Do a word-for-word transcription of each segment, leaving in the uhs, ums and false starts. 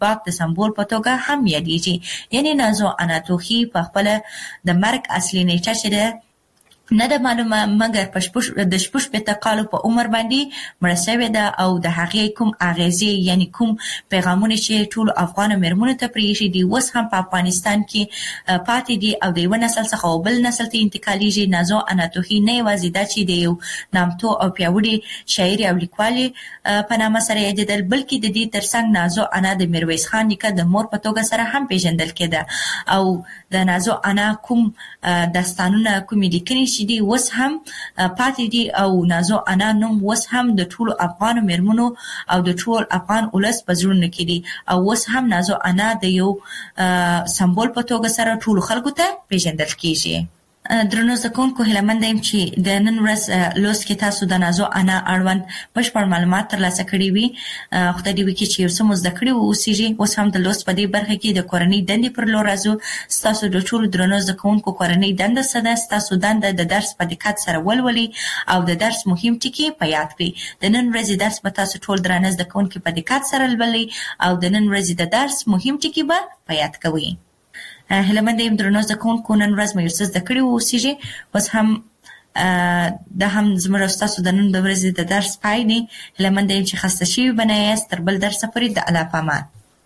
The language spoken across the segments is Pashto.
اثبات د سمبول په توګه هم یادېږي. یعنی نازو اناتوخي په خپل د مرګ اصلي نیټه چې ده نه ده معلومه، مګر په شپږ د شپږ شپېته کالو په عمر باندې مړه شوې ده او د هغې کوم اغېزې یعنی کوم پیغامونه چې ټول افغان مېرمنو ته پرېښي دي اوس هم په افغانستان کې پاتې دي او د یو نسل څخه بل نسل ته انتقالېږي. نازو اناتوخي نه یوازې دا چې د یو نامتو او پیاوړي شاعرې او لیکوالې په نامه سره یادېدل، بلکې د دې ترڅنګ نازو انا د میرویس خان نیکه د مور په توګه سره هم پیژندل کېده او د نازو انا کوم داستانونه کومې لیکنې دي اوس هم پاتې دي او نازو انا نوم اوس هم د ټولو افغان مېرمنو او د ټول افغان ولس په زړونو کې دي او اوس هم نازو انا د یو سمبول په توګه سره ټولو خلکو ته پیژندل کیږي. درنو زده کوونکو، هیله مند یم چې د نن ورځ لوست کې تاسو د نازو انا اړوند بشپړ معلومات ترلاسه کړي وي. خدای دې وکړي چې یو څه مو زده کړي واوسیږي. اوس هم د لوست په دې برخه کې د کورنۍ دندې پر لور راځو. ستاسو د ټولو درنو زده کوونکو کورنۍ دنده څه ده؟ ستاسو دنده د درس په دقت سره ولولئ او د درس مهم ټکي په یاد کړئ. د نن ورځې درس به تاسو ټول درانه زده کوونکي په دقت سره لولئ او د نن ورځې د درس مهم ټکي به په یاد کوئ. هیله مند یم درنو زده کوونکو نن ورځ مو یو څه زده کړي واوسیږي. اوس هم دا هم زموږ او ستاسو د نن د ورځې د درس پای دی. هیله مند یم چې خسته شوي به نه یاست. تر بل درسه پورې د الله په امان.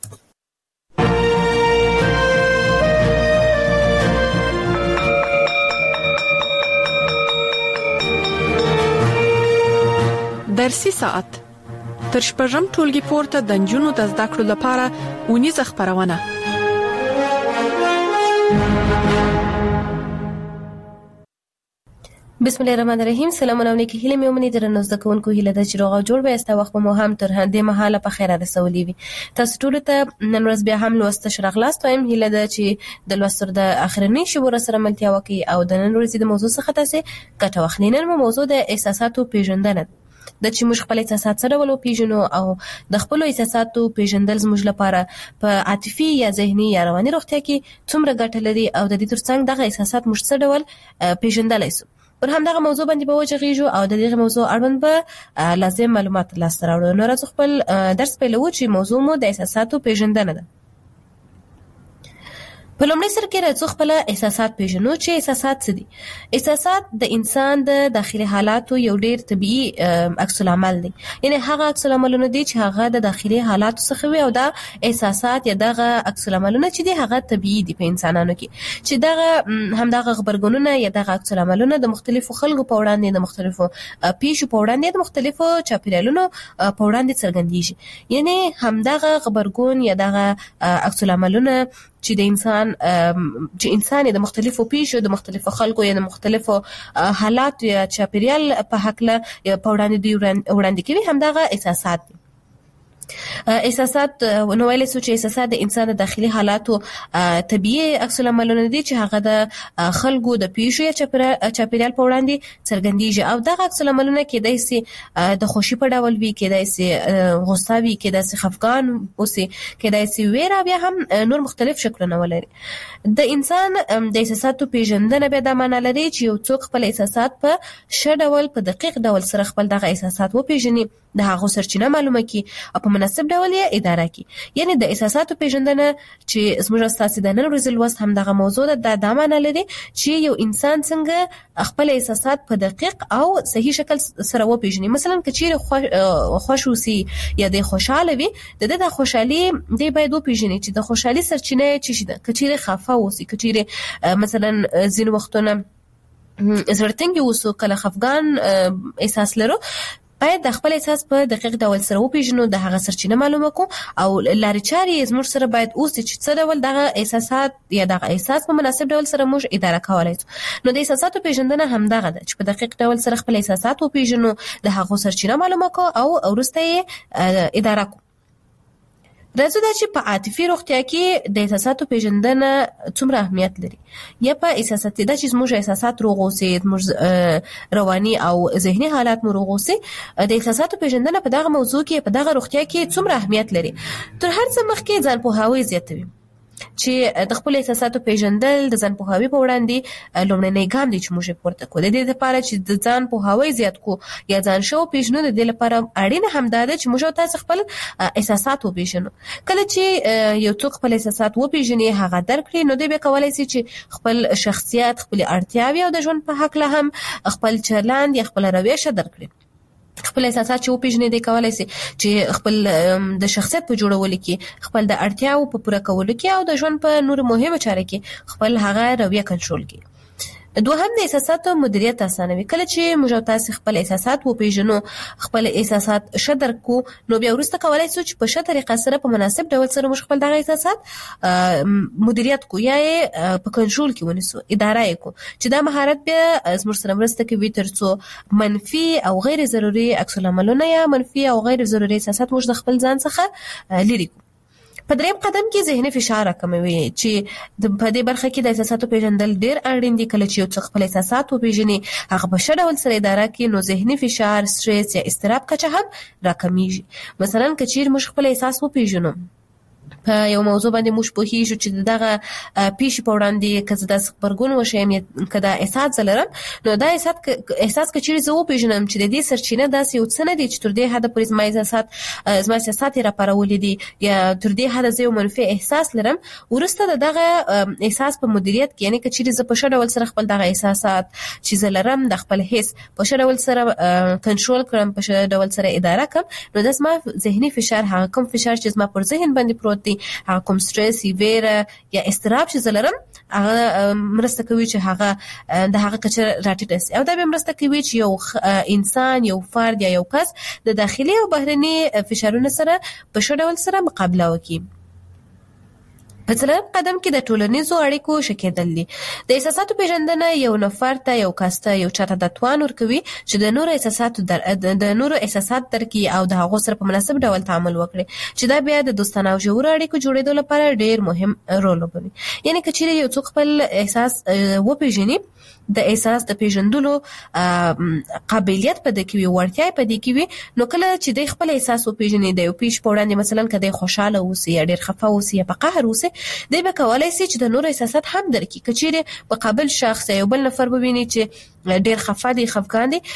درسي ساعت تر شپږم ټولګي پورته د نجونو د زده کړو لپاره اونیزه خپرونه. بسم الله الرحمن الرحیم. سلامونه علیکم. هیله مې ومني درنو زده کوونکو، هیله ده چې روغ او جوړ به استا وخت مو هم تر دې مهاله په خیر رسولي وي. تاسو ټول ته نن ورځ بیا هم لوست شرغلاست وایم. هیله ده چې د لوستر د اخرنی شبور سره ملتیا وکي او د نن ورځې د موضوع څخه تاسو ګټه واخلئ. نن مو موضوع د احساساتو پیژندنه د چې موږ خپل احساسات سره ولو پیژنو او د خپل احساساتو پیژندل زموږ لپاره په عاطفي یا ذهني یا رواني روغتیا کې څومره ګټه لري او د دې ترڅنګ دغه احساسات موږ څه ډول پیژندلای شو. پر همدغه موضوع باندې به وجغیږو او د دې موضوع اړوند به لازم معلومات ترلاسه راوړو. نو راځو خپل درس پیلوو چې موضوع مو د احساساتو پیژندنه ده. په لومړي سر کې راځو خپل احساسات پیژنو چې احساسات څه دي. احساسات د انسان د داخلي حالاتو یو ډیر طبيعي عکس العمل دی. یعنی هغه عکس العملونه دي چې هغه د داخلي حالاتو څخه وي او دا احساسات یا دغه عکس العملونه چې دي هغه طبيعي دي په انسانانو کې، چې دغه هم دغه خبرګونونه یا دغه عکس العملونه د مختلفو خلکو په وړاندې د مختلفو پیښو په وړاندې د مختلفو چاپیریالونو په وړاندې څرګندېږي. یعنی هم دغه خبرګون یا دغه عکس العملونه چې د انسان چې انسان د مختلفو پیښو د مختلفو خلکو یا د مختلفو حالات یا چاپیریال په حقله په وړاندې دی وړاندې کوي، هم دغه احساسات دي. احساسات نو ویل سو چې احساسات د انسان د داخلي حالاتو طبيعي عکس العملونه دي چې هغه د خلکو د پیښو یا چاپیریال په وړاندې څرګندېږي او دغه عکس العملونه کېدای شي د خوشي په ډول وي، کېدای شي غوسه وي، کېدای شي خفګان اوسي، کېدای شي ویره، بیا هم نور مختلف شکلونه ولري. د انسان د احساساتو پیژندنه به د معنا لري چې یو څوک خپل احساسات په ښه ډول په دقیق ډول سره خپل دغه احساسات وپیژني، د هغه سرچینه معلومه کی او په مناسب ډول یې اداره کی. یعنی د احساساتو پیژندنه چې زموږ استاد د نن ورځې لوست هم دغه موضوع ده. د معنا لري چې یو انسان څنګه خپل احساسات په دقیق او صحیح شکل سره وپیژني. مثلا کچېر خوش اوسي یا د خوشاله وي، د د خوشحالي دی باید وپیژني چې د خوشحالي سرچینه څه شي ده. کچېر خفه اوسي، کچېر مثلا ځین وختونه زړتنګ اوسو، کله خفګان احساس لرو، باید د خپل احساس په دقیق ډول سره وپیژنو، د هغه سرچینه معلومه کو او لارې چارې زموږ سره باید اوسي چې څه ډول دغه احساسات یا دغه احساس په مناسب ډول سره موږ اداره کولای شو. نو د احساساتو پیژندنه هم دغه ده چې په دقیق ډول سره خپل احساسات وپیژنو، د هغه سرچینه معلومه کو او وروسته یې اداره کو. راځو دا چې په عاطفي روغتیا کې د احساساتو پیژندنه څومره اهمیت لري. یا په احساسات دا چې زموږ احساسات روغ اوسي، زموږ رواني او ذهني حالات مو روغ اوسي، د احساساتو پیژندنه په دغه موضوع کې په دغه روغتیا کې څومره اهمیت لري. تر هر څه مخکې ځان پوهاوی زیاتوي. چې د خپل احساساتو پیژندل د ځان پوهاوي په وړاندې لومړنی ګام دی چې موږ پورته کوو. د دې لپاره چې د ځان پوهاوي زیات کو یا ځان شو پیژنو، د دې لپاره اړینه همدا ده چې موږ تاسو خپل احساسات وپیژنو. کله چې یو څوک خپل احساسات وپیژني، هغه درک کړي، نو دوی به کولای شي چې خپل شخصیت، خپل اړتیاوې او د ژوند په حق له هم خپل چلند یا خپل رویه درک کړي. خپل احساسات چې وپیژني دی کولای شي چې خپل د شخصیت په جوړولو کې، خپل د اړتیاو په پوره کولو کې او د ژوند په نور مهمه چارې کې خپل هغه رویه کنټرول کړي. دوهم د احساساتو مدیریت اسانوي. کله چې موږ تاسو خپل احساسات وپیژنو، خپل احساسات شدر کو، نو بیا ورسته کولای شو چې په ښه طریقه سره په مناسب ډول سره موږ خپل دغه احساسات مدیریت کو یا په کنټرول کې ونیسو، اداره یې کو، چې دا مهارت بیا زموږ سره مرسته کوي ترڅو منفي او غیر ضروري عکس العملونه یا منفي او غیر ضروري احساسات موږ د خپل ځان څخه لري کو. په دریم قدم کې ذهني فشار راکموي، چې په دې برخه کې د احساساتو پیژندل ډېر اړین دي. کله چې یو څوک خپل احساسات وپیژني، هغه په ښه ډول سره اداره کړي، نو ذهني فشار، سټرس یا اضطراب کچه هم راکمیږي. مثلا که چیرې موږ خپل احساس وپیژنو، په یو موضوع باندې موږ پوهیږو چې دغه پیش په وړاندې که زه د خبرګون وشم یا که دا احساس لرم، نو دا احساس احساس که چیرې زه وپیژنم چې د دې سرچینه داسې یو څه نه دی چې تر دې حده پورې زما احساسات زما احساسات یې راپارولي دي یا تر دې حده زه یو منفي احساس لرم، وروسته د دغه احساس په مدیریت کې، یعنې که چیرې زه په ښه ډول سره خپل دغه احساسات چې زه لرم د خپل حس په ښه ډول سره کنټرول کړم، په ښه ډول سره اداره کړم، نو دا زما ذهني فشار، هغه کوم فشار چې زما پر ذهن باندې پروت دی، هغه کوم سټرس، ویره یا اضطراب چې زلرم، هغه مرسته کوي چې هغه د هغه کچه راټیټه شي، او دا به مرسته کوي چې یو انسان، یو فرد یا یو کس د داخلي او بهرني فشارونو سره په ښه ډول سره مقابله وکړي. په څلورم قدم کې د ټولنیزو اړیکو ښه کېدل دي. د احساساتو پیژندنه یو نفر ته، یو کس ته، یو چاته د توان ورکوي چې د نورو احساساتو در د نورو احساسات درک کړي او د هغو سره په مناسب ډول تعامل وکړي، چې دا بیا د دوستانه او ژورو اړیکو جوړېدو لپاره ډېر مهم رول لوبوي. یعنې که چیرې یو څوک خپل احساس وپیژني، د احساس د پیژندلو قابلیت په دې کې وي، وړتیا په دې کې وي، نو کله چې د خپل احساس وپیژني، د یو پیش په وړاندې مثلا که د خوشاله اوسي یا ډېر خفه اوسي یا په قهر اوسي، دی به کولای شي چې د نورو احساسات هم درک کړي. که چیرې په قابل شخص یو بل نفر وویني چې ډېر خفه دي، خفګان دي،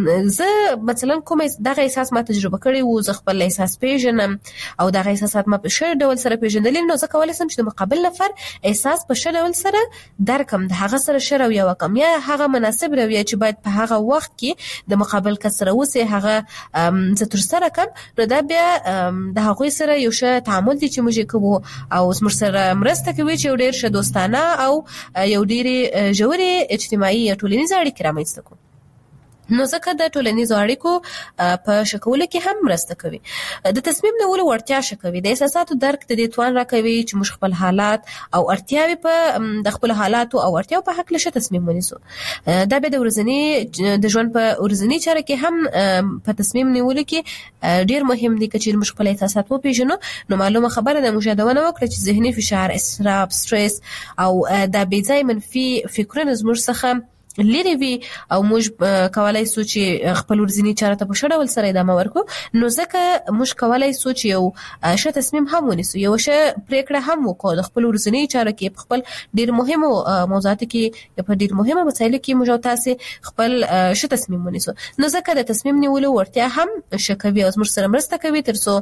زه مثلا کوم دغه احساس ما تجربه کړی وو، زه خپل احساس پیژنم او دغه احساسات ما په ښه ډول سره پیژندلي، نو زه کولی شم چې د مقابل نفر احساس په ښه ډول سره درکم، د هغه سره ښه رویه وکړم یا هغه مناسب رویه چې باید په هغه وخت کې د مقابل کس سره اوسي هغه زه ترسره کړم، نو دا بیا د هغوی سره یو ښه تعامل دی چې موږ یې کوو او زموږ سره مرسته کوي چې یو ډېر ښه دوستانه او یو ډېرې ژورې اجتماعي یا ټولنیزې اړیکې رامنځته کړو. نو ځکه د ټولنیزو اړیکو په ښه کولو کې هم مرسته کوي. د تصمیم نیولو وړتیا ښه کوي. د احساساتو درک د دې توان راکوي چې موږ خپل حالات او اړتیاوې په د خپلو حالاتو او اړتیاو په هکله ښه تصمیم ونیسو. دا بیا د ورځني د ژوند په ورځني چاره کې هم په تصمیم نیولو کې ډېر مهم دي. که چیرې موږ خپل احساسات وپېژنو، نو معلومه خبره ده موږ یادونه وکړه چې ذهني فشار، اضطراب، سټرس او دا بې ځایه منفي فکرونه زموږ څخه لري وي او موږ کولای شو چې خپل ورځني چاره ته په ښه ډول سره ادامه ورکړو. نو ځکه موږ کولای شو چې یو ښه تصمیم هم ونیسو، یو ښه پریکړه هم وکړو د خپل ورځني چاره کې، په خپل ډېر مهمو موضوعاتو کې یا په ډېر مهمو مسایلو کې موږ تاسې خپل ښه تصمیم ونیسو. نو ځکه د تصمیم نیولو وړتیا هم ښه کوي او زموږ سره مرسته کوي ترڅو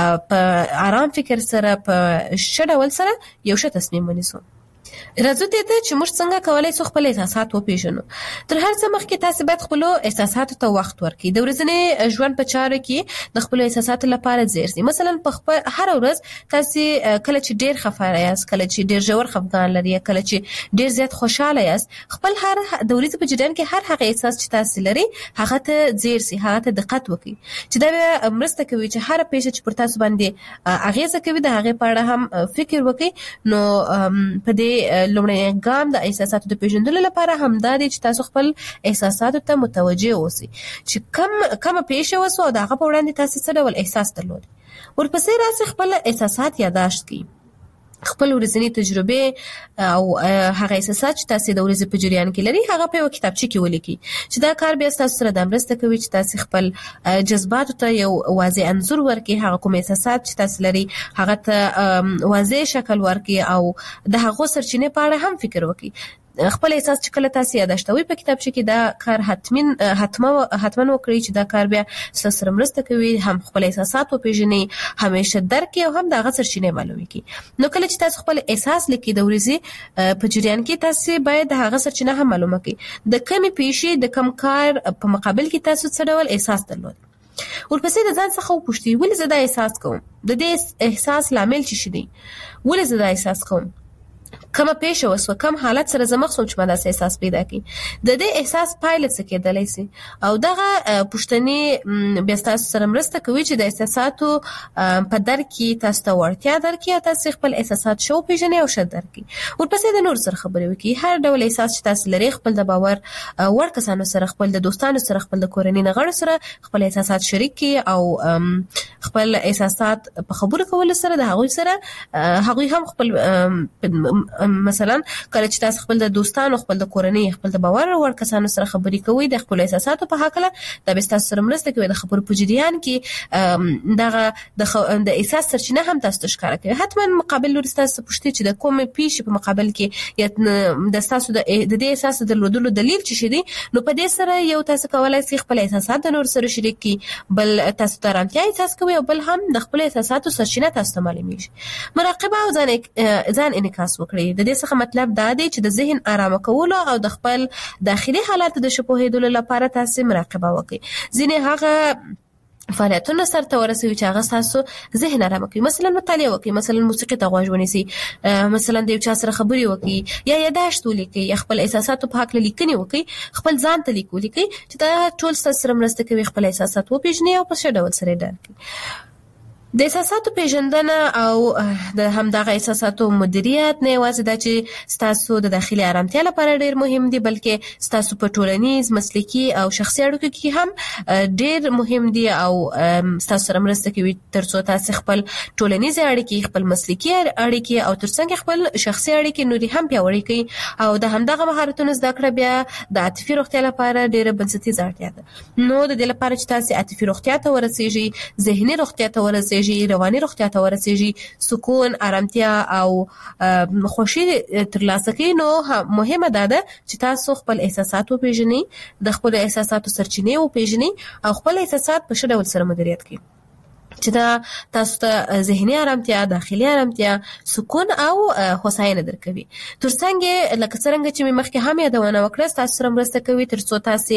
په آرام فکر سره په ښه ډول سره یو ښه تصمیم ونیسو. راځو دې ته چې موږ څنګه کولای شو خپل احساسات وپېژنو. تر هر څه مخکې تاسو باید خپل احساساتو ته وخت ورکړئ. د ورځني ژوند په چارو کې د خپل احساساتو لپاره ځیر شئ. مثلا په خپل هر ورځ تاسو کله چې ډېر خفه یاست، کله چې ډېر ژور خفګان لري، کله چې ډېر زیات خوشاله یاست، خپل هر د ورځې په جریان کې هر هغه احساس چې تاسو لري هغه ته ځیر شئ، هغه ته دقت وکړئ، چې دا مرسته کوي چې هر پیښه چې پر تاسو باندې اغیزه کوي د هغې په اړه هم فکر وکړئ. نو په دې لومړی ګام د احساساتو د پیژندلو لپاره همدا دی چې تاسو خپل احساساتو ته متوجه اوسئ چې کم کومه پیښه وسوه او د هغه په وړاندې تاسو څه ډول احساس درلود. ورپسې راسئ خپل احساسات یادداشت کړئ. خپل ورځنی تجربه او هغه احساسات چې تاسو د ورځې په جریان کې لري هغه په کتابچه کې ولیکي چې دا کار بیا تاسو سره د مرسته کوي چې تاسو خپل جذبات ته یو واضح انځور ورکړي هغه کوم احساسات چې تاسو لري هغه ته واضح شکل ورکړي او د هغه سرچینې په اړه هم فکر وکړي خپل احساس چې کله تاسو یاداشتوي په کتابچه کې دا کار حتمن حتما حتما وکړي چې دا کار بیا سره مرسته کوي هم خپل احساسات وپیژني همیشه درک او هم د هغه سرچینې معلومي کی نو کله چې تاسو خپل احساس لیکي د ورځې په جریان کې تاسو باید هغه سرچینه هم معلومه کړئ د کمی پیښې د کم کار په مقابل کې تاسو څه ډول احساس درلود ورپسې د ځان څخه وپوښتئ ولې زه دا احساس کوم د دې احساس لامل څه شي دی ولې زه دا احساس کوم کومه پیښه وسو کوم حالت سره زما خصوص چې ما دا احساس پیدا کړي د دې احساس پایله څه کېدلی سي او دغه پښتني بیا تاسو سره مرسته کوي چې د احساساتو په درک کې تاسو ته ورتیا درکې تاسو خپل احساسات شو پیژنئ او شد درکې ورپسې د نور سره خبرې وکړي هر ډول احساس چې تاسو لري خپل د باور وړ کسانو سره خپل د دوستانو سره خپل د کورنۍ غړو سره خپل احساسات شریک کړئ او خپل احساسات په خبرو کولو سره د هغوی سره هغوی هم خپل مثلا کله چې تاسو خپل د دوستانو خپل د کورنۍ خپل د باور وړ کسانو سره خبرې کوئ د خپل احساساتو په حق له د به تاسو سره مرسته کوي د خبرو په جریان کې دغه د احساس سرچینه هم تاسو ښکار کوي حتما مقابل لور تاسو پوښتنه چې د کوم پیښې په مقابل کې د تاسو د دې احساس درلودلو دلیل چې شي نو په دې سره یو تاسو کولای شئ خپل احساسات د نور سره شریک کړئ بل تاسو ته آرامتیا احساس کوي او بل هم د خپل احساساتو سرچینه تاسو ته معلومیږي مراقبه او ځان ځان انعکاس وکړئ د دې څخه مطلب دا دی چې د ذهن آرام کولو او د خپل داخلي حالات د شپوهیدلو لپاره تاسو مراقبه وکړئ ځینې هغه فعالیتونه سره ورسوي چې هغه تاسو ذهن آرام کوي مثلا مطالعه وکړئ مثلا موسیقي ته غوږ ونیسئ مثلا د یو چا سره خبرې وکړئ یا یاداشت ولیکئ یا خپل احساساتو په حق لیکنې وکړئ خپل ځان ته لیک ولیکئ چې دا ټول سره مرسته کوي خپل احساسات وپیژنئ او په ښه ډول سره درک د احساساتو پیژندنه او د همدغه احساساتو مدیریت نه یوازې دا چې تاسو د داخلي آرامتیا لپاره ډیر مهم دي بلکې تاسو په ټولنیز مسلکي او شخصي اړیکو کې هم ډیر مهم دي او تاسو سره مرسته کوي ترڅو تاسو خپل ټولنیز اړیکې خپل مسلکي اړیکې او ترڅنګ خپل شخصي اړیکې نوري هم پیاوړې کړئ او د همدغه مهارتونو زده کړه بیا د عاطفي روغتیا لپاره ډیره بنسټیزه اړتیا ده نو د دې لپاره چې تاسو عاطفي روغتیا ته ورسیږئ ذهني روغتیا ته ورسیږئ رواني روغتیا ته ورسیږي سکون آرامتیا او خوشي ترلاسه کوي نو مهمه ده چې تاسو خپل احساسات وپیژنئ د خپل احساساتو سرچینې وپیژنئ او خپل احساسات په ښه ډول سره مدیریت کړئ چې دا تاسو ته ذهني آرامتیا داخلي آرامتیا سکون او هوساینه درکوي ترڅنګ لکه څنګه چې مخکې هم یادونه وکړه تاسو سره مرسته کوي ترڅو تاسو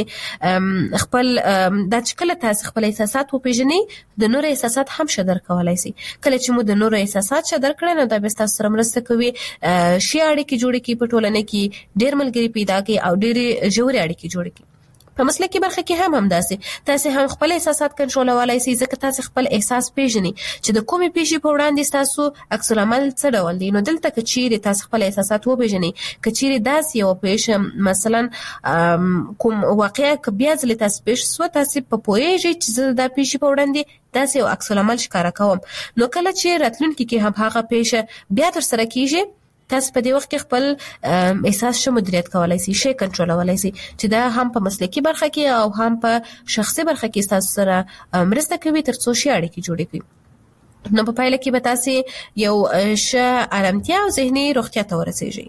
خپل د چکله تاسو خپل احساسات وپیژنئ د نور احساسات هم شدر کولای شي کله چې مو د نور احساسات شدر کړئ نو دا به تاسو سره مرسته کوي شي اړیکې جوړې کړئ په ټولنه کې ډېر ملګري پیدا کړئ او ډېر ژورې اړیکې جوړې کړئ په مسلکي برخه کې هم همداسې تاسو هم خپل احساسات کنټرولولای شئ ځکه تاسو خپل احساس پیژنئ چې د کومې پیښې په وړاندې تاسو عکس العمل څه ډول دی نو دلته کچېرې تاسو خپل احساسات وپیژنئ کچېرې داسې یو پیښه مثلا کوم واقعیا ک بیا ځلې تاسو پیښ سو تاسو په پوهیږئ چې زه دا پیښې په وړاندې داسې یو عکس العمل ښکاره کوم نو کله چې راتلونکي کې هم هغه پیښه بیا تر سره کیږي تاسو په دې وخت کې خپل احساس شو مدیریت کولای شئ شي کنټرولولای شئ چې دا هم په مسلکي برخه کې او هم په شخصي برخه کې تاسو سره مرسته کوي ترڅو شي اړیکې جوړې کړئ نو په پایله کې به تاسو یو ښه آرامتیا او ذهني روغتیا ته ورسیږئ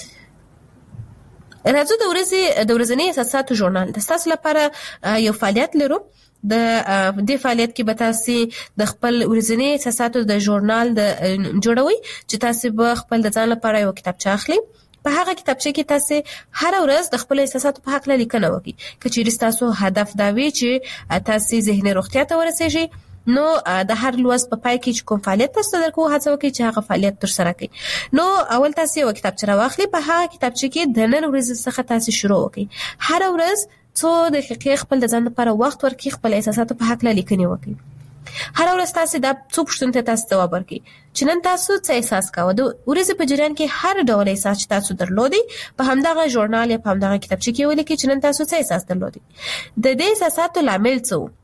راځو د ورځې د ورځني احساساتو ژورنال د تاسو لپاره یو فعالیت لرو د دې فعالیت کې به تاسو د خپل ورځني احساساتو د ژورنال د جوړوي چې تاسو به خپل د ځان لپاره یو کتابچه اخلي په هغه کتابچه کې تاسو هر ورځ د خپل احساساتو په حق لیکنه وکړئ کچېرې تاسو هدف دا وي چې تاسو ذهني روغتیا ته ورسیږئ نو د هر لوست په پای کې کوم فعالیت تاسو درکو هڅه وکړئ چې هغه فعالیت تر سره کړئ نو اول تاسو یو کتابچه راواخلئ په هغه کتابچه کې د نن ورځې څخه تاسو شروع وکړئ هر ورځ څو دقیقې خپل د ځان لپاره وخت ورکړئ خپل احساساتو په حق لیکنه وکړئ هر ورځ تاسو دا څو پوښتنې ته تاسو ځواب ورکړئ چې نن تاسو څه احساس کاوه د ورځې په جریان کې هر ډول احساس چې تاسو درلودي په همدغه ژورنال یا په همدغه کتابچه کې ولیکئ چې نن تاسو څه احساس درلودي د دې احساساتو لامل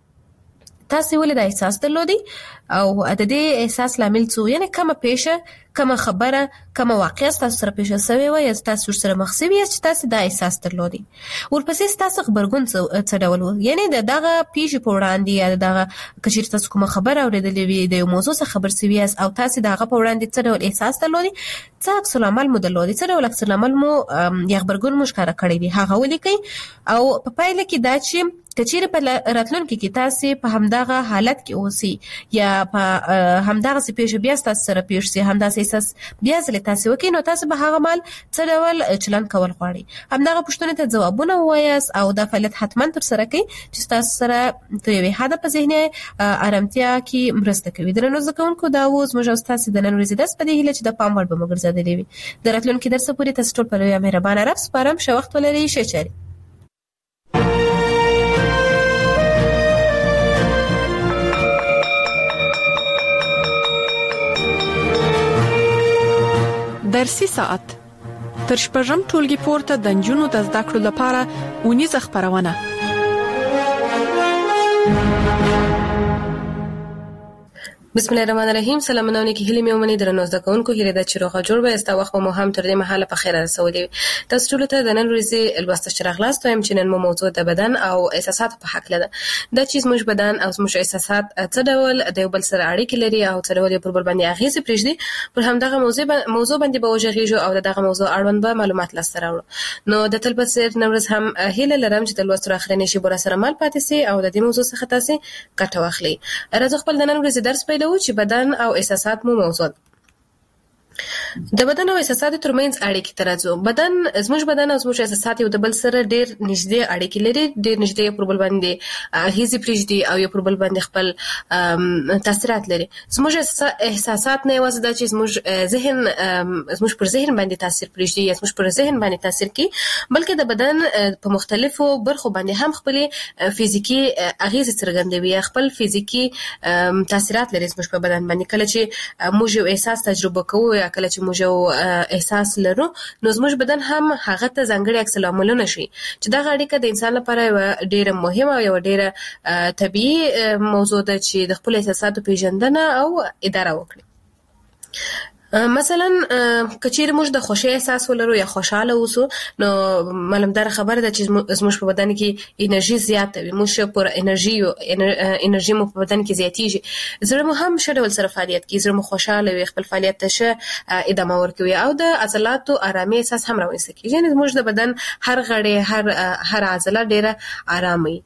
څه تاسو ولې دا احساس درلودي او د دې احساس لامل څه یعنی کومه پیښه کومه خبره کومه واقعه تاسو سره پیښ شوې وي یا تاسو سره مخ شوي چې تاسو دا احساس درلودي. ورپسې تاسو خبرګون څه ډول و، یعنی دغه پیښې په وړاندې یا دغه کچیر تاسو کومه خبره اورېدلې وي د یو موضوع څخه خبر شوي او تاسو دغه په وړاندې څه ډول احساس درلودي، څه عکس العمل مو درلودي، څه ډول عکس العمل مو یا خبرګون مو ښکاره کړی دی، هغه ولیکئ. او په پایله کې دا چې کچیر په راتلونکي کې تاسو په همدغه حالت کې اوسئ یا په همدغه څه پیښ بیا تاسو سره پیښ شي، همدغه احساس بیا ځل تاسو وکړئ، نو تاسو به هغه مال څه ډول چلند کول غواړئ. همدغه پوښتنې ته ځوابونه ووایاست او دا فعالیت حتما تر سره کړئ چې تاسو سره د یوې حده په ذهني ارامتیا کې مرسته کوي. درنو زده کوونکو، دا اوس موږ تاسو د نن ورځې درس په دې هیله چې د پام وړ به مو ګرځېدلی وي. د راتلونکي درس پورې تاسو ټول په لویه مهربانه رب سپارم. ښه وخت ولرئ. ښه چارې. درسي ساعت تر شپږم ټولګي پورته د نجونو د زده کړو لپاره اونیزه خپرونه. بسم الله الرحمن الرحیم. سلامونه کې هلي مې ومني درنو زده کوونکو، هیله ده چې روغه جوړ به استا وخت مو هم تر دې مهاله په خیر رسولي. تاسو ټول ته د نن ورځې لوست شرغلاست وایم چې نن مو موضوع د بدن او احساسات په حق لده. دا چې زموږ بدن او زموږ احساسات څه ډول د یو بل سره اړیکې لري او څه ډول پر بل باندې اغیزه پرېږدي، پر همدغه موضوع موضوع باندې به وژغېږو او دغه موضوع اړوند به معلومات لاسته راوړو. نو د تل په څیر نن ورځ هم هیله لرم چې د لوست تر اخرنۍ شي بور سره مال پاتې سي او د دې موضوع څخه تاسو ګټه واخلئ. راځو خپل د نن ورځې درس پیلوو چې بدن او احساسات مو موضوع. د بدن او احساساتو ترمنځ اړیکې ترازو. بدن زموږ بدن او زموږ احساسات یو د بل سره ډېر نږدې اړیکې لري، ډېر نږدې پر بل باندې هیڅ پرېږدي او یو پر بل باندې خپل تاثیرات لري. زموږ احساسات نه یوازې دا چې زموږ ذهن زموږ پر ذهن باندې تاثیر پرېږدي یا زموږ پر ذهن باندې تاثیر کوي، بلکې د بدن په مختلفو برخو باندې هم خپل فزیکی اغیزه څرګندوي، خپل فزیکی تاثیرات لري زموږ په بدن باندې. کله چې موږ یو احساس تجربه کوو یا کله چې موږ یو احساس لرو، نو زموږ بدن هم هغه ته ځانګړي عکس العملونه شي چې دا اړیکه د انسان لپاره ډیره مهمه او یو ډیره طبيعي موضوع ده چې د خپل احساساتو پیژندنه او اداره وکړي. مثلا کچیر موږ د خوشی احساس ولرو یا خوشاله اوسو، نو معلومدار خبره ده چې زموږ په بدن کې انرژي زیاته وي، موږ پر انرژي انرژي مو په بدن کې زیاتیږي، زړه مو هم ښه ډول سره فعالیت کوي، زړه مو خوشاله وي، خپل فعالیت ته ښه ادامه ورکوي او د عضلاتو آرامي احساس هم راوځي. یعنی زموږ د بدن هر غړی هر هر عضله ډیره آرامي.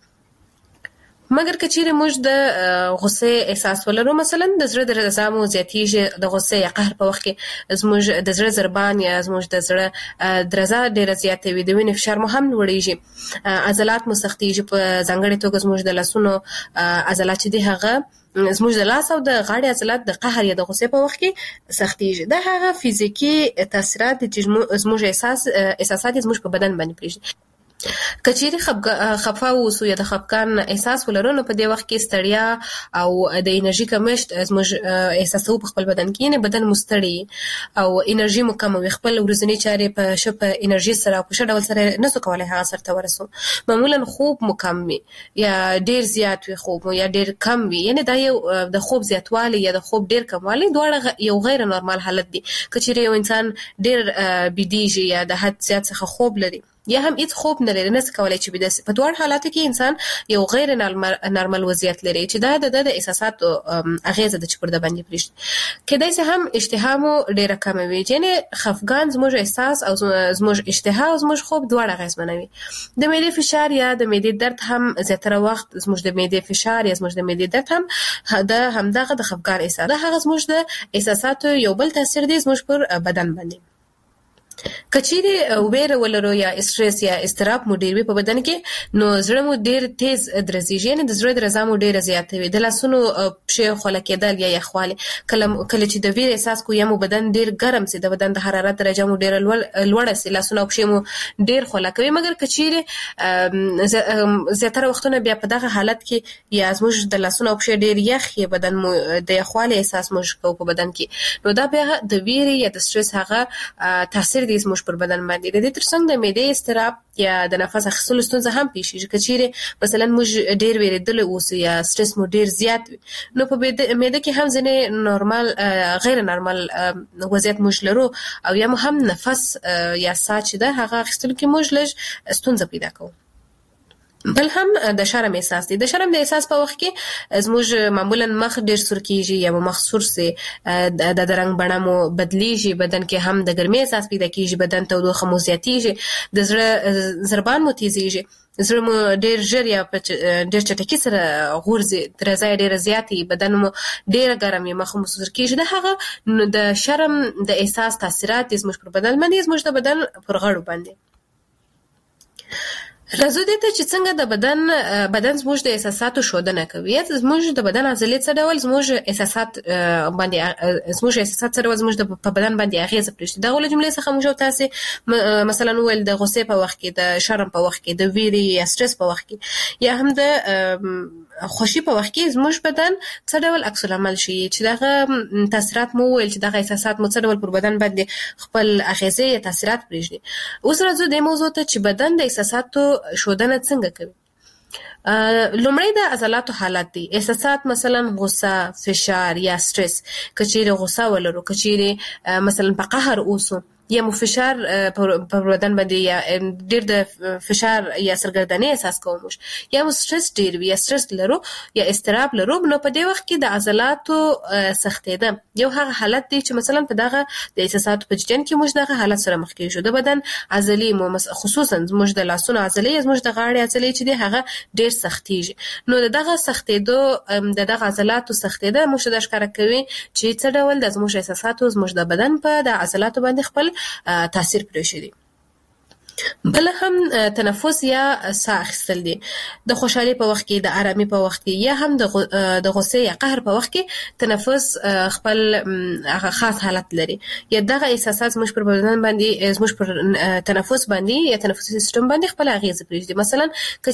مګر کچېره موږ د غصه احساس ولرو، مثلا د زړه درزا مو زیاتیږي، د غصه یا قهر په وخت کې زموږ د زړه ضربان یا زموږ د زړه درزا ډیره زیاتې وي، د وینې فشار مو هم لوړیږي، عضلات مو سختیږي، په ځانګړي توګه زموږ د لاسونو عضلات چې دي هغه زموږ د لاس او د غاړې عضلات د قهر یا د غصې په وخت کې سختیږي. دا هغه فزیکی تاثیرات چې زموږ احساس احساسات زموږ په بدن باندې پرېږدي. کچېری خفه اوسو یا د خفګان احساس ولرو، نو په دې وخت کې ستړیا او د انرژي کمښت زموږ احساسو په خپل بدن کې، نه بدن مستړی او انرژي مو کم وي، خپل ورځنی چارې په شپه انرژي سره په شډول سره نسو کولای هغه سره ورسو. معمولا خوب مو کم وي یا ډیر زیات وي خوب مو یا ډیر کم وي، یعنی دا یو د خوب زیاتوالی یا د خوب ډیر کموالی دواړه یو غیر نورمال حالت دي. کچېری یو انسان ډیر بيدیږي یا د حد زیات څخه خوب لري یا هم هیڅ خوب نه لري، نه کولای چې بده په دوه حالاتو کې انسان یو غیر نارمل وضعیت لري چې دا د احساساتو اغیزه د چپړه باندې پرېږدي. کله چې هم اشتها مو ډیره کم وي، یعنی خفګان زموږ احساس او زموږ اشتها او زموږ خوب دواړه اغیزمنوي. د معدې فشار یا د معدې درد هم زیاتره وخت زموږ د معدې فشار یا زموږ د معدې درد هم د همدغه د خفګان احساس ده، هغه زموږ د احساساتو یو بل تاثیر دی زموږ پر بدن باندې. کچېری وېره ولرو یا استرس یا استراب مو ډیر وي په بدن کې، نو زړه مو ډیر تیز درزیږي، یعنی د زړه درزا مو ډیر زیاته وي، د لاسونو پښې خوله کېدل یا یخوالی، کله کله چې د وېرې احساس کو یا مو بدن ډیر ګرم سي، د بدن د حرارت درجه مو ډیر لوړه سي، لاسونو پښې مو ډیر خوله کوي. مګر کچېری زیاتره وختونه بیا په دغه حالت کې یا زموږ د لاسونو پښې ډیر یخ یا بدن مو د یخوالی احساس مو کو په بدن کې، نو دا بیا د وېرې یا د استرس هغه تاثیر دي زموږ پر بدن باندې د دې ترڅنګ د معدې اضطراب یا د نفس اخیستلو ستونزه هم پیښ شي چې چیرې مثلا موږ ډیر ویریدل اوسو یا سټرس مو ډیر زیات وي نو په معده کې هم ځنې نورمال غیر نورمال وضعیت موږ لرو او یا هم نفس یا ساه چې ده هغه اخیستلو کې موږ لږ ستونزه پیدا کوو. بل هم د شرم احساس دی. د شرم د احساس په وخت کې زموږ معمولا مخ ډیر سور کیږي یا مخ سور سي د درنګ بڼه مو بدلیږي بدن کې هم د ګرمۍ احساس پیدا کیږي بدن تودوخه مو زیاتیږي د زړه ضربان مو تیزیږي زړه مو ډیر ژر یا ډیر چټکی سره غورځي درزای ډیر زیاتی بدن مو ډیر ګرم یا مخ مو سور کیږي د هغه د شرم د احساس تاثیرات زموږ پر بدن باندې زموږ د بدن پر غړو باندې راځو دې ته چې څنګه د بدن بدن زموږ د احساساتو ښودنه کوي. زموږ د بدن عضلې څه ډول زموږ احساسات باندې زموږ احساسات څه ډول زموږ په بدن باندې اغیزه پرېږدي. دا ول جملې څخه موږ تاسو مثلا ول د غصې په وخت کې د شرم په وخت کې د ویري یا سټرس په وخت کې یا هم د خوشي په وخت کې زموږ بدن څه ډول عکس العمل شي چې دغه تاثیرات مو ول چې دغه احساسات مو څه ډول پر بدن باندې خپل اغیزه یا تاثیرات پرېږدي. اوس راځو د موضوع ته چې بدن د احساساتو شودنه څنګه کوي. لومړی د عضلاتو حالت دی. احساسات مثلا غصه فشار یا سټرس کچېره غصه ولرو کچېره مثلا په قهر اوسو یا مو فشار په بدن باندې یا ډیر د فشار یا سرګردنۍ احساس کوو یا مو سټرس ډیر وي یا سټرس لرو یا اضطراب لرو نو په دې وخت کې د عضلاتو سختېده یو هغه حالت دی چې مثلا په دغه د احساساتو په جریان کې موږ دغه حالت سره مخ کېږو. د بدن عضلې مو خصوصا موږ د لاسونو عضلې موږ د غاړې عضلې چې دی هغه ډیر سختېږي نو دغه سختېدو د دغه عضلاتو سختېده موږ د ښکارا کوي چې څه ډول د زموږ احساساتو زموږ د بدن په د عضلاتو باندې خپل تاثیر پرېښی دی. بل هم تنفس یا ساه اخیستل دي. د خوشحالي په وخت کې د آرامي په وخت کې یا هم د د غصې یا قهر په وخت کې تنفس خپل هغه خاص حالت لري یا دغه احساسات زموږ پر بدن باندې زموږ پر تنفس باندې یا تنفسي سیستم باندې خپل اغیزه پرېږدي. مثلا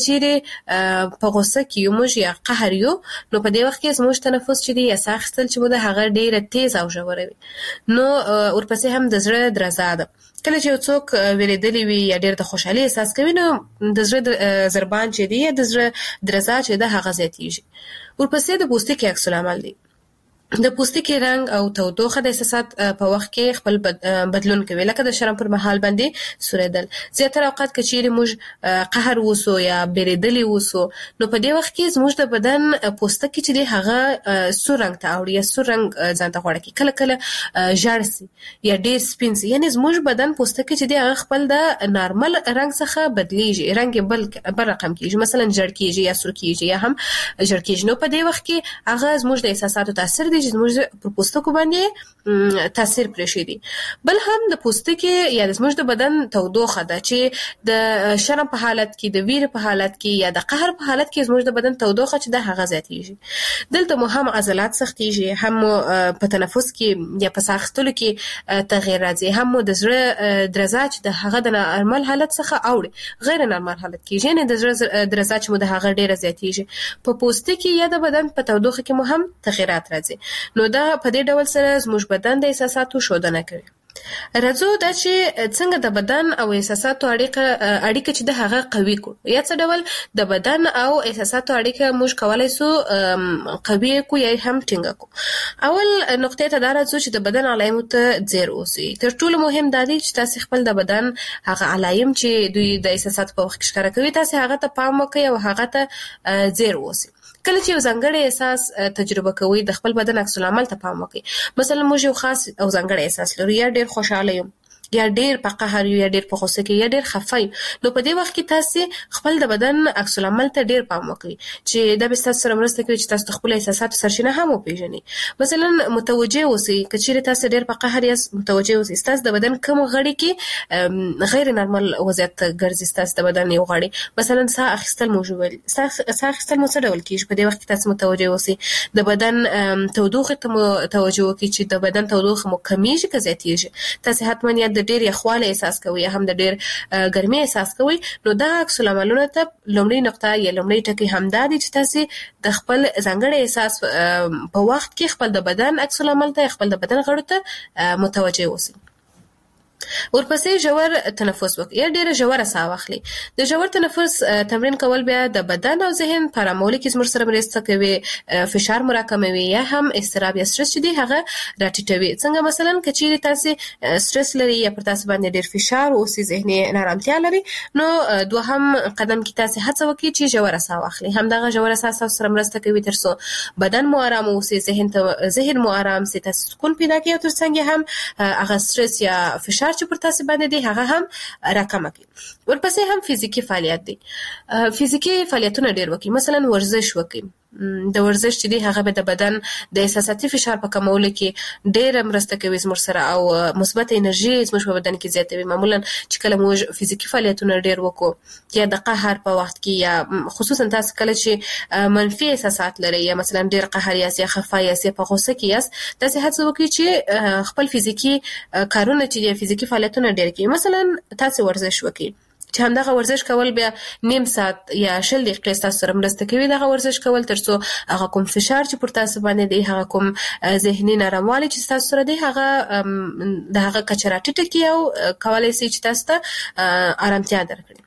کچېره په غصه کې یو موږ یا قهر یو نو په دې وخت کې زموږ تنفس چې دی یا ساه اخیستل چې مو د هغه ډیره تیز او ژوره وي نو ورپسې هم د زړه درزا ده. کله چې څوک ویریدلی وي یا ډېر د خوشحالي احساس کوي نو د زړه ضربان چې دی د زړه درزا چې ده هغه زیاتیږي. ورپسې د پوستکي عکس العمل دی. د پوستکي رنګ او تودوخه د احساسات په وخت کې خپل بدلون کوي لکه د شرم پر مهال باندې سوریدل. زیاتره اوقات کچېرې موږ قهر وسو یا بیریدلی وسو نو په دې وخت کې زموږ د بدن پوستکي چې دی هغه سور رنګ ته اوړي یا سور رنګ ځان ته غوړه کوي کله کله ژړ سي یا ډېر سپین سي یعنی زموږ بدن پوستکي چې دی هغه خپل د نارمل رنګ څخه بدلیږي رنګ بل بل رقم کېږي مثلا ژړ کېږي یا سور کېږي یا هم ژړ کېږي نو په دې وخت کې هغه زموږ د احساساتو تاثیر چې زموږ پر پوستکو باندې تاثیر پرېښی دی. بل هم د پوستکي یا زموږ د بدن تودوخه ده چې د شرم په حالت کې د ویر په حالت کې یا د قهر په حالت کې زموږ د بدن تودوخه چې ده هغه زیاتیږي. دلته مو هم عضلات سختیږي هم په تنفس کې یا په ساه اخیستلو کې تغییر راځي هم مو د زړه درزا چې د هغه د نارمل حالت څخه اوړي غیر نارمل حالت کې یعنی د زړه درزا چې مو د هغه ډیره زیاتیږي. په پوستکي یا د بدن په تودوخه کې مو هم تغیرات راځي نو دا په دې ډول سره زموږ بدن د احساساتو ښودنه کوي. راځو دا چې څنګه د بدن او احساساتو اړیکه اړیکه چې د هغه قوي کو یا څه ډول د بدن او احساساتو اړیکه موږ کولای سو قوي کو یا هم ټینګه کو. اول نقطه ته دا راځو چې د بدن علایمو ته ځیر اوسئ. تر ټولو مهم دا دی چې تاسو خپل د بدن هغه علایم چې دوی د احساساتو په وخت کې ښکاره کوي تاسو هغه ته پام وکړئ او هغه ته ځیر اوسئ. کله چې یو ځانګړی احساس تجربه کوئ د خپل بدن عکس العمل ته پام وکړئ. مثلا موږ یو خاص او ځانګړی احساس لرو یا ډېر خوشاله یم یا ډېر په قهر یا ډېر په غوسه کې یا ډېر خفه نو په دې وخت کې تاسو خپل د بدن عکس العمل ته ډېر پام وکړئ چې دا به تاسو سره مرسته کوي چې تاسو خپل احساسات سرچینه هم وپیژنئ. مثلا متوجه اوسئ کچېرې تاسو ډېر په قهر یا متوجه اوسئ تاسو د بدن کوم غړي کې غیر نارمل وضعیت ګرځي تاسو د بدن یو غړي مثلا ساه اخیستل موجود ساه اخیستل مو څه ډول کېږي په دې وخت کې تاسو متوجه اوسئ. د بدن تودوخه ته متوجه وکړئ چې د بدن تودوخه مو کمیږي که زیاتیږي. تاسو حتما یا د ډېر یخواله احساس کوي یا هم د ډېر ګرمۍ احساس کوي نو دا عکس العملونه ته لومړی نقطه یا لومړی ټکی همدا دی چې تاسو د خپل ځانګړي احساس په وخت کې خپل د بدن عکس العمل ته خپل د بدن غړو ته متوجه اوسئ. ورپسې ژور تنفس وکړئ یا ډېره ژوره ساه واخلئ. د ژور تنفس تمرین کول بیا د بدن او ذهن په آرامولو کې زموږ سره مرسته کوي، فشار مو راکموي یا هم اضطراب یا سټرس چې دی هغه راټیټوي. څنګه مثلا که چیرې تاسې سټرس لري یا پر تاسو باندې ډېر فشار اوسي، ذهني نارامتیا لري، نو دوهم قدم کې تاسې هڅه وکړئ چې ژوره ساه واخلئ. همدغه ژوره ساه تاسو سره مرسته کوي تر څو بدن مو آرام اوسي، ذهن ته ذهن مو آرام سي، تاسو سکون پیدا کړئ او ترڅنګ هم هغه سټرس یا فشار چې پر تاسو باندې دی هغه هم راکمه کړي. ورپسې هم فزیکی فعالیت دی. فزیکی فعالیتونه ډېر وکړي، مثلا ورزش وکړي. د ورزش چې دی هغه به د بدن د احساساتي فشار په کمولو کې ډېره مرسته کوي زموږ سره او مثبت انرژي زموږ په بدن کې زیاتوي. معمولا چې کله موږ فزیکی فعالیتونه ډېر وکړو یا د قهر په وخت کې یا خصوصا تاسو کله چې منفي احساسات لرئ یا مثلا ډېر قهر یاست یا خفه یاست یا په غوسه کې یاست، تاسو هڅه وکړئ چې خپل فزیکی کارونه چې فزیکی فعالیتونه ډېر کړئ. مثلا تاسو ورزش وکړئ چې همدغه ورزش کول بیا نیم ساعت یا شل دقیقې تاسو سره مرسته کوي. دغه ورزش کول ترڅو هغه کوم فشار چې پر تاسو باندې دی، هغه کوم ذهني ناراموالی چې تاسو سره دی، هغه د هغه کچه راټیټه کړي او کولای شي چې تاسو ته آرامتیا درکړي.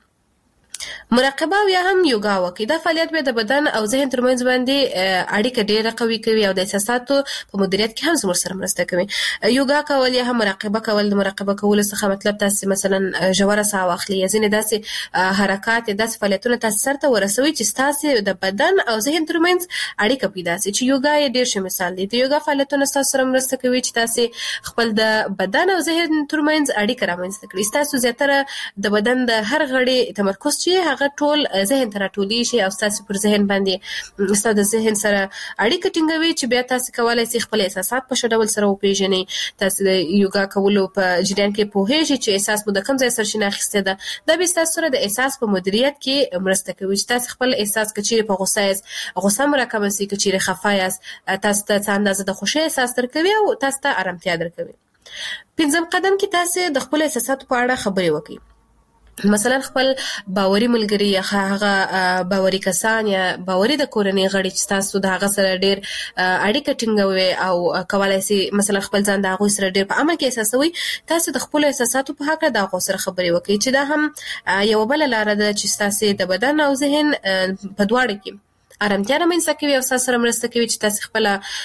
مراقبه او یا هم یوګا وکړئ. دا فعالیت به د بدن او ذهن ترمنځ باندې اړیکه ډېره قوي کوي او د احساساتو په مدیریت کې هم زموږ سره مرسته کوي. یوګا کول یا هم مراقبه کول، د مراقبه کولو څخه مطلب تاسو مثلا ژوره ساه واخلئ یا ځینې داسې حرکات یا داسې فعالیتونه تاسو سره ورسوي چې تاسو د بدن او ذهن ترمنځ اړیکه پیدا شي. چې یوګا یې ډېر ښه مثال دی. د یوګا فعالیتونه تاسو سره مرسته کوي چې تاسو خپل د بدن او ذهن ترمنځ اړیکه رامنځته کړئ. تاسو زیاتره د بدن د هر غړي تمرکز چې هغه ټول ذهن ته راټولي شي او تاسو پر ذهن باندې تاسو د ذهن سره اړیکه ټینګوي چې بیا تاسو کولای شئ خپل احساسات په ښه ډول سره وپیژنئ. تاسو د یوګا کولو په جریان کې پوهیږئ چې احساس مو د کوم ځای سرچینه اخیستې ده. دا به تاسو سره د احساس په مدیریت کې مرسته کوي چې تاسو خپل احساس کچېرې په غوسه یاست، غوسه مو راکمه سي، کچېرې خفه یاست، تاسو ته څه اندازه د خوښۍ احساس درکوي او تاسو ته آرامتیا درکوي. پنځم قدم کې تاسو د خپل احساساتو په اړه خبرې وکړئ. مثلا خپل باوري ملګری یا هغه باوري کسان یا باوري د کورنۍ غړي چې تاسو د هغه سره ډېر اړیکه ټینګوي او کولای شي مثلا خپل ځان د هغوی سره ډېر په عمل کې احساسوي، تاسو د خپل احساساتو په هکله د هغوی سره خبرې وکړئ چې دا هم یوه بله لاره ده چې تاسو د بدن او ذهن په دواړو کې آرامتیا رامنځته کوي او تاسو سره مرسته کوي چې تاسو خپل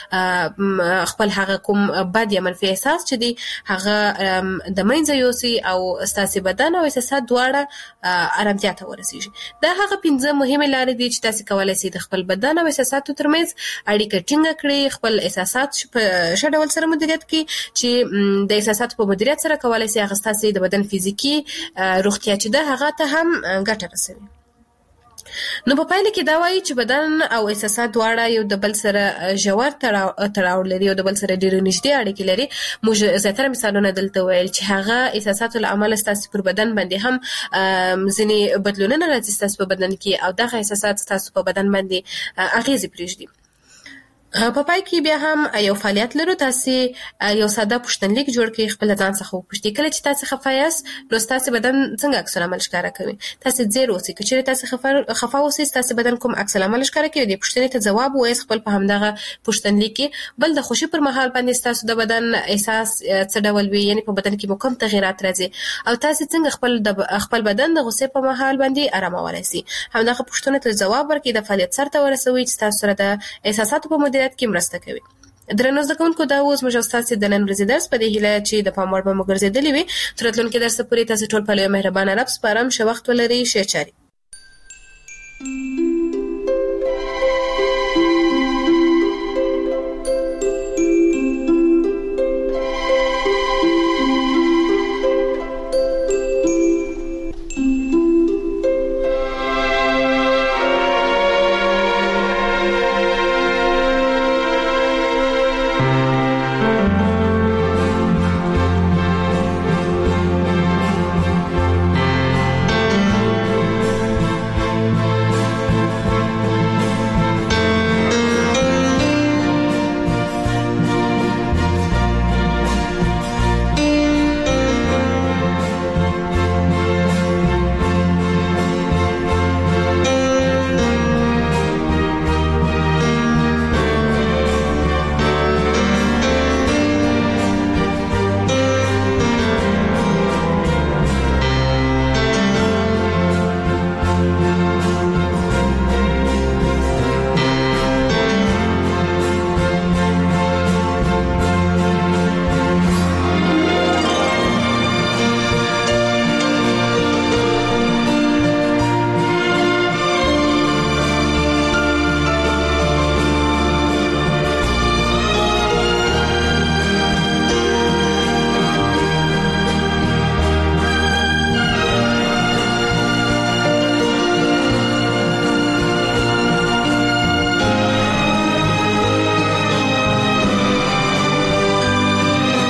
خپل هغه کوم بد یا منفي احساس چې دی هغه د منځه یوسي او تاسو بدن او احساسات دواړه آرامتیا ته ورسیږي. دا هغه پنځه مهمه لارې دي چې تاسو کولای شئ د خپل بدن او احساساتو ترمنځ اړیکه ټینګه کړئ، خپل احساسات په ښه ډول سره مدیریت کړئ چې د احساساتو په مدیریت سره کولای شئ هغه تاسو د بدن فزیکی روغتیا چې ده هغه ته هم ګټه رسوي. نو په پایله کې دا وایي چې بدن او احساسات دواړه یو د بل سره ژور تړاو لري او د بل سره ډېرې نږدې اړیکې لري. موږ زیاتره مثالونه دلته ویل چې هغه احساساتو له امله ستاسو پر بدن باندې هم ځینې بدلونونه راځي ستاسو په بدن کې او دغه احساسات ستاسو په بدن باندې اغېزې پرېږدي. په پای کې بیا هم یو فعالیت لرو. تاسو یو ساده پوښتنلیک جوړ کړئ، خپل ځان څخه وپوښتئ کله چې تاسو خفه یاست نو تاسو بدن څنګه عکس العمل ښکاره کوي. تاسو ځیر اوسئ، که چېرې تاسو خفه خفه اوسئ تاسو بدن کوم عکس العمل ښکاره کوي، د پوښتنې ته ځواب ووایئ خپل په همدغه پوښتنلیک کې. بل د خوښۍ پر مهال باندې تاسو د بدن احساس څه ډول وي، یعنی په بدن کې مو کوم تغیرات راځي او تاسو څنګه خپل د خپل بدن د غوسې په مهال باندې آرامولای شئ. همدغه پوښتنو ته ځواب ورکړئ، د فعالیت سرته ورسوئ چې تاسو سره د احساساتو په مدیریت کې مرسته کوي. درنو زده کوونکو، دا اوس موږ ستاسو د نن ورځې درس په دې هیله چې د پام وړ به مو ګرځېدلی وي. تر راتلونکي درسه پورې تاسو ټول په لویه مهربانه رب سپارم. ښه وخت ولرئ. ښې چارې.